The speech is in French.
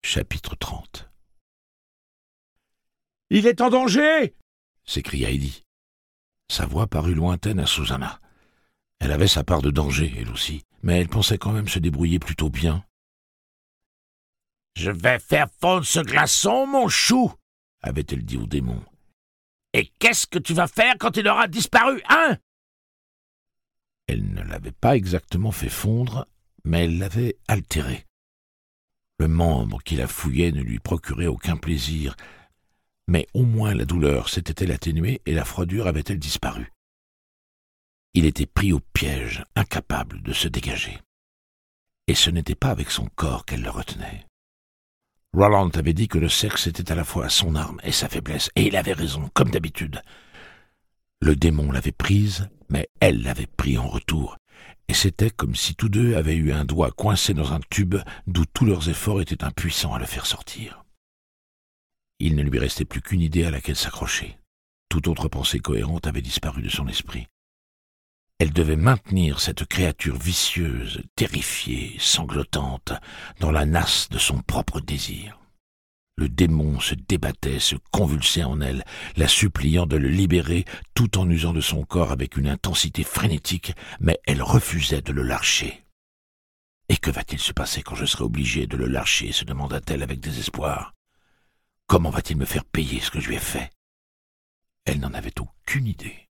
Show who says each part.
Speaker 1: Chapitre 30.
Speaker 2: « Il est en danger !»
Speaker 1: s'écria Eddie. Sa voix parut lointaine à Susanna. Elle avait sa part de danger, elle aussi, mais elle pensait quand même se débrouiller plutôt bien.
Speaker 2: « Je vais faire fondre ce glaçon, mon chou !»
Speaker 1: avait-elle dit au démon.
Speaker 2: « Et qu'est-ce que tu vas faire quand il aura disparu, hein ?»
Speaker 1: Elle ne l'avait pas exactement fait fondre, mais elle l'avait altéré. Le membre qui la fouillait ne lui procurait aucun plaisir, mais au moins la douleur s'était-elle atténuée et la froidure avait-elle disparu. Il était pris au piège, incapable de se dégager. Et ce n'était pas avec son corps qu'elle le retenait. Roland avait dit que le sexe était à la fois son arme et sa faiblesse, et il avait raison, comme d'habitude. Le démon l'avait prise, mais elle l'avait pris en retour, et c'était comme si tous deux avaient eu un doigt coincé dans un tube d'où tous leurs efforts étaient impuissants à le faire sortir. Il ne lui restait plus qu'une idée à laquelle s'accrocher. Toute autre pensée cohérente avait disparu de son esprit. Elle devait maintenir cette créature vicieuse, terrifiée, sanglotante, dans la nasse de son propre désir. Le démon se débattait, se convulsait en elle, la suppliant de le libérer, tout en usant de son corps avec une intensité frénétique, mais elle refusait de le lâcher. « Et que va-t-il se passer quand je serai obligé de le lâcher ?» se demanda-t-elle avec désespoir. « Comment va-t-il me faire payer ce que je lui ai fait ?» Elle n'en avait aucune idée.